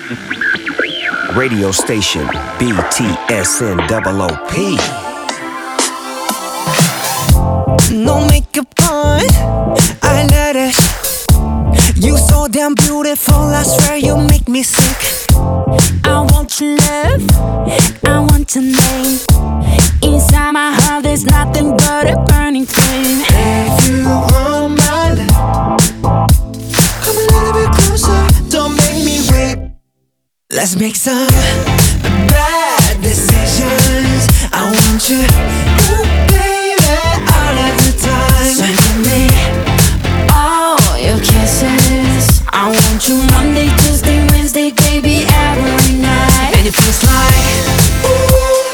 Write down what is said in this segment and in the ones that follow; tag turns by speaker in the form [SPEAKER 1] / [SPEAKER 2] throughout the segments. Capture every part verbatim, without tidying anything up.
[SPEAKER 1] Radio station B T S N O O P.
[SPEAKER 2] No makeup on, I let it. You so damn beautiful, I swear you make me sick. I want your love, I want your name. Inside my heart there's nothing but a burning flame. If you want my love, come a little bit closer, don't make me wait. Let's make some bad decisions. I want you, ooh, baby, all of the time. So give me all your kisses. I want you Monday, Tuesday, Wednesday, baby, every night. And it feels like, ooh,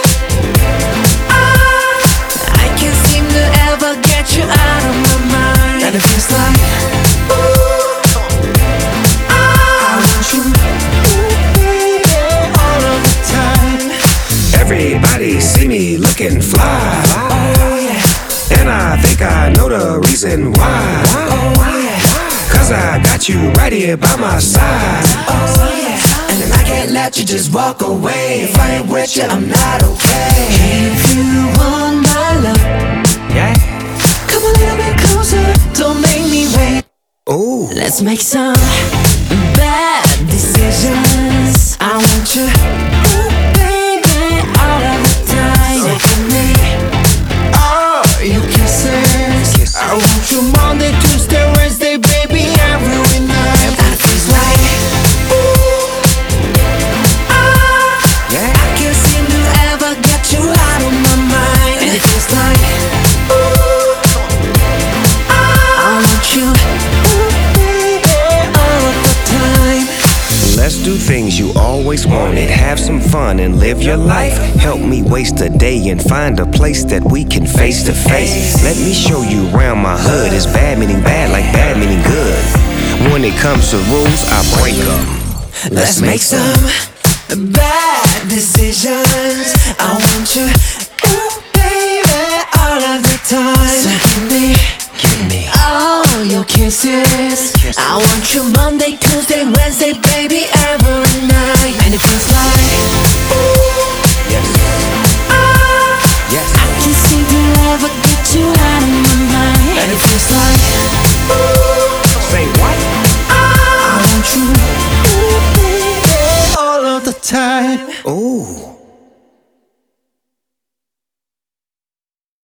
[SPEAKER 2] ah, I can't seem to ever get you out of my mind. And it feels like, ooh, ah, I want you, ooh, baby, all of the time.
[SPEAKER 1] Everybody see me looking fly,
[SPEAKER 2] Oh yeah,
[SPEAKER 1] and I think I know the reason why.
[SPEAKER 2] oh yeah,
[SPEAKER 1] Cause I got you right here by my side.
[SPEAKER 2] oh yeah. And I can't let you just walk away. If I ain't with you, I'm not okay. If you want my love,
[SPEAKER 1] Yeah.
[SPEAKER 2] come a little bit closer, don't make me wait.
[SPEAKER 1] Ooh.
[SPEAKER 2] Let's make some bad decisions. I want you, ooh, baby, all of the time. So give me all your kisses. I want you Monday, Tuesday, Wednesday, baby, every night. And it feels like, ooh, ah,
[SPEAKER 1] Yeah.
[SPEAKER 2] I can't seem to ever get you out of my mind. And it feels like, ooh, ah, I want you, ooh, baby, all of the time.
[SPEAKER 1] Let's do things you always wanted. Have some fun and live your life. Help me waste a day and find a place that we can face to face. Let me show you around my hood. It's bad meaning bad like bad meaning good. When it comes to rules, I break them.
[SPEAKER 2] Let's make some bad decisions. I want you, ooh, baby, all of the time. So give me,
[SPEAKER 1] Give me
[SPEAKER 2] all your kisses. I want you Monday, Tuesday, Wednesday, baby, every night. And it feels like, ooh,
[SPEAKER 1] yes,
[SPEAKER 2] ah,
[SPEAKER 1] yes.
[SPEAKER 2] I can't seem to ever get you out of my